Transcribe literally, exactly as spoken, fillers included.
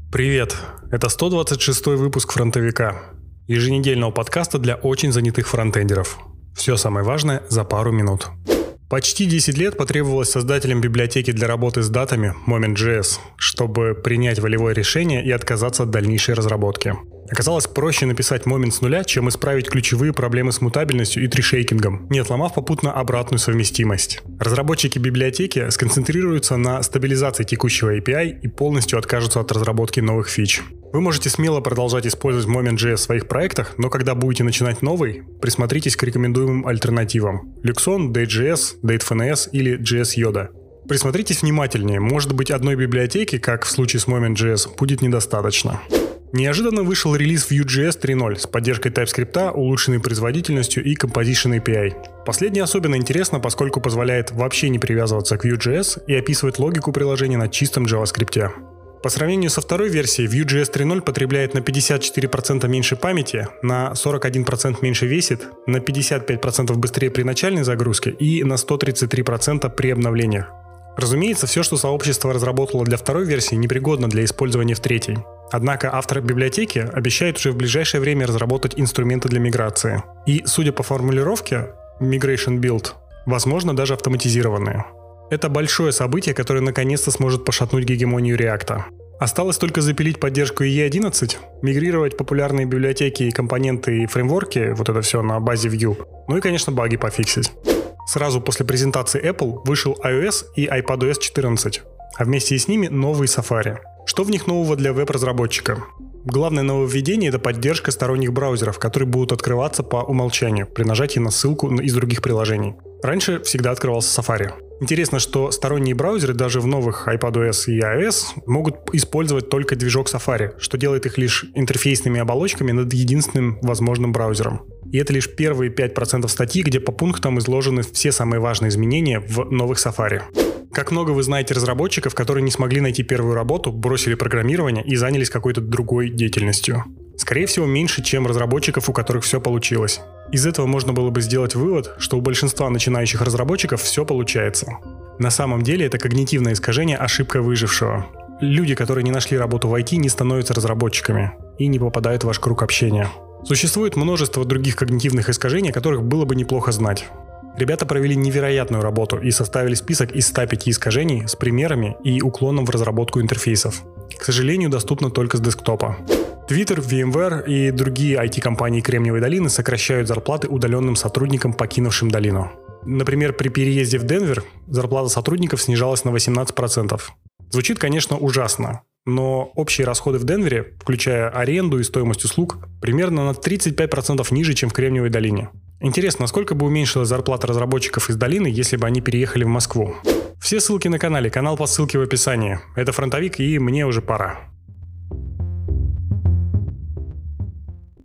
Привет! Это сто двадцать шестой выпуск «Фронтовика», еженедельного подкаста для очень занятых фронтендеров. Все самое важное за пару минут. Почти десять лет потребовалось создателям библиотеки для работы с датами Moment.js, чтобы принять волевое решение и отказаться от дальнейшей разработки. Оказалось проще написать Moment с нуля, чем исправить ключевые проблемы с мутабельностью и трешейкингом, не отломав попутно обратную совместимость. Разработчики библиотеки сконцентрируются на стабилизации текущего эй пи ай и полностью откажутся от разработки новых фич. Вы можете смело продолжать использовать Moment.js в своих проектах, но когда будете начинать новый, присмотритесь к рекомендуемым альтернативам: Luxon, Date.js, Date.fns или джей эс Yoda. Присмотритесь внимательнее, может быть, одной библиотеки, как в случае с Moment.js, будет недостаточно. Неожиданно вышел релиз Vue.js три ноль с поддержкой TypeScript, улучшенной производительностью и Composition эй пи ай. Последнее особенно интересно, поскольку позволяет вообще не привязываться к Vue.js и описывать логику приложения на чистом JavaScript. По сравнению со второй версией, Vue.js три ноль потребляет на пятьдесят четыре процента меньше памяти, на сорок один процент меньше весит, на пятьдесят пять процентов быстрее при начальной загрузке и на сто тридцать три процента при обновлениях. Разумеется, все, что сообщество разработало для второй версии, непригодно для использования в третьей. Однако автор библиотеки обещает уже в ближайшее время разработать инструменты для миграции. И, судя по формулировке, Migration Build, возможно, даже автоматизированные. Это большое событие, которое наконец-то сможет пошатнуть гегемонию React. Осталось только запилить поддержку и и одиннадцать, мигрировать популярные библиотеки и компоненты и фреймворки, вот это все на базе Vue, ну и, конечно, баги пофиксить. Сразу после презентации Apple вышел iOS и iPadOS четырнадцать, а вместе с ними новый Safari. Что в них нового для веб-разработчика? Главное нововведение – это поддержка сторонних браузеров, которые будут открываться по умолчанию при нажатии на ссылку из других приложений. Раньше всегда открывался Safari. Интересно, что сторонние браузеры даже в новых iPadOS и iOS могут использовать только движок Safari, что делает их лишь интерфейсными оболочками над единственным возможным браузером. И это лишь первые пять процентов статьи, где по пунктам изложены все самые важные изменения в новых Safari. Как много вы знаете разработчиков, которые не смогли найти первую работу, бросили программирование и занялись какой-то другой деятельностью? Скорее всего, меньше, чем разработчиков, у которых все получилось. Из этого можно было бы сделать вывод, что у большинства начинающих разработчиков все получается. На самом деле это когнитивное искажение, ошибка выжившего. Люди, которые не нашли работу в ай ти, не становятся разработчиками и не попадают в ваш круг общения. Существует множество других когнитивных искажений, о которых было бы неплохо знать. Ребята провели невероятную работу и составили список из ста пяти искажений с примерами и уклоном в разработку интерфейсов. К сожалению, доступно только с десктопа. Twitter, VMware и другие ай ти-компании Кремниевой долины сокращают зарплаты удаленным сотрудникам, покинувшим долину. Например, при переезде в Денвер зарплата сотрудников снижалась на восемнадцать процентов. Звучит, конечно, ужасно, но общие расходы в Денвере, включая аренду и стоимость услуг, примерно на тридцать пять процентов ниже, чем в Кремниевой долине. Интересно, насколько бы уменьшилась зарплата разработчиков из долины, если бы они переехали в Москву? Все ссылки на канале, канал по ссылке в описании. Это Фронтовик, и мне уже пора.